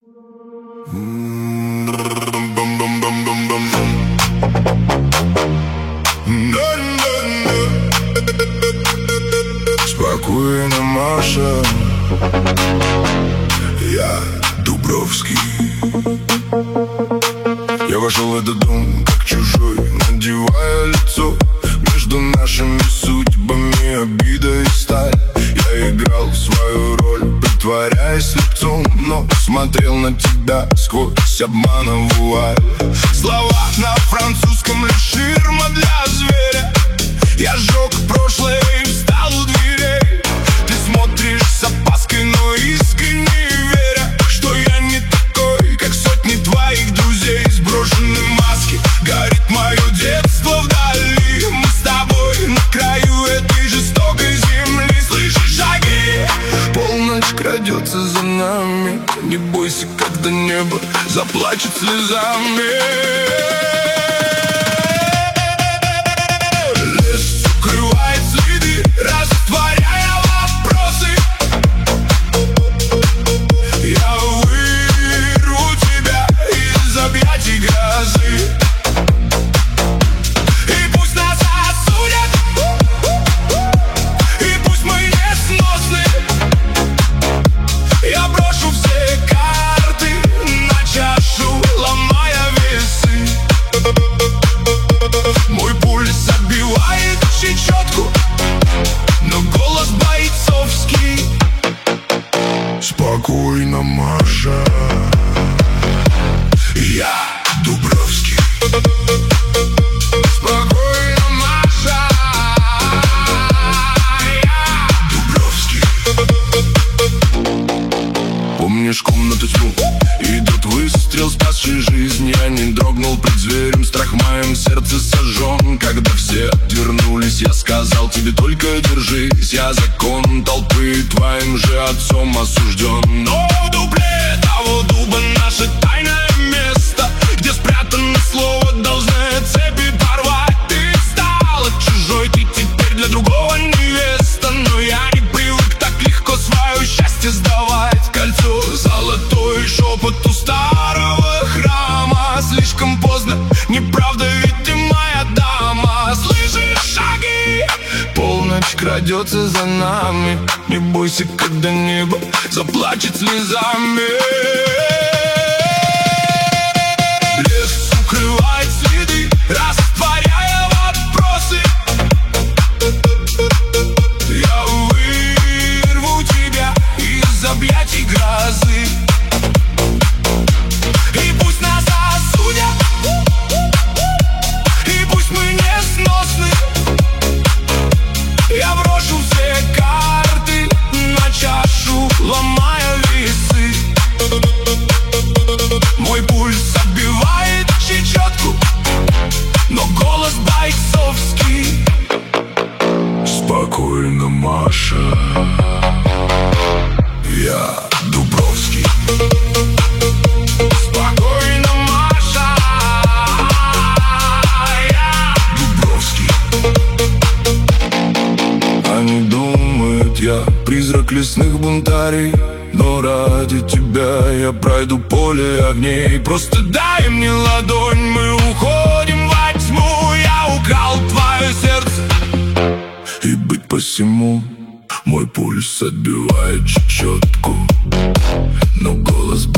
Спокойно, Маша. Я Дубровский. Я вошел в этот дом как чужой, надевая лицо. Между нашими судьбами обида и сталь. Я играл свою роль, притворяясь слепцом, но смотрел на тебя сквозь обмана вуаль. Слова на французском лишь ширма для зверя. Я сжег прошлое и встал у дверей. Ты смотришь с опаской, но искренне веря, что я не такой, как сотни твоих друзей. Сброшены маски, горит мое детство вдали. Мы с тобой на краю этой жестокой земли. Слышишь шаги? Полночь крадется за нами. Не бойся, когда небо заплачет слезами. Лес укрывает следы, растворяя вопросы. Я вырву тебя из объятий грозы. И пусть нас осудят, и пусть мы несносны. Я брошу все карты на чашу, ломая весы. Мой пульс отбивает чечетку, но голос бойцовский. Спокойно, Маша. Я Дубровский. Спокойно, Маша. Я Дубровский. Помнишь комнату тьму? Идет выстрел, спасший жизнь. Я не дрогнул пред зверем, страх в моем сердце сожжен. Когда все отвернулись, я сказал тебе только держись. Я закон толпы, твоим же отцом осужден. Но в дупле того дуба наше тайное место, где спрятано слово, должное цепи порвать. Ты стала чужой, ты теперь для другого невеста. Но я не привык так легко свое счастье сдавать. Кольцо золотое, шепот у старого храма. Слишком поздно, неправда, ведь ты моя дама. Слышишь шаги? Полночь крадется за нами. Не бойся, когда небо заплачет слезами. Лес укрывает следы, растворяя вопросы. Я вырву тебя из объятий грозы. И пусть нас осудят, и пусть мы несносны. Я брошу все карты на чашу, ломая весы. Мой пульс отбивает чечетку, но голос бойцовский. Спокойно, Маша. Я Дубровский. Спокойно, Маша. Я Дубровский. Они думают, я призрак лесных бунтарей, но ради тебя я пройду поле огней. Просто дай мне ладонь, мы уходим во тьму. Я украл твое сердце, и быть посему мой пульс отбивает чечетку, но голос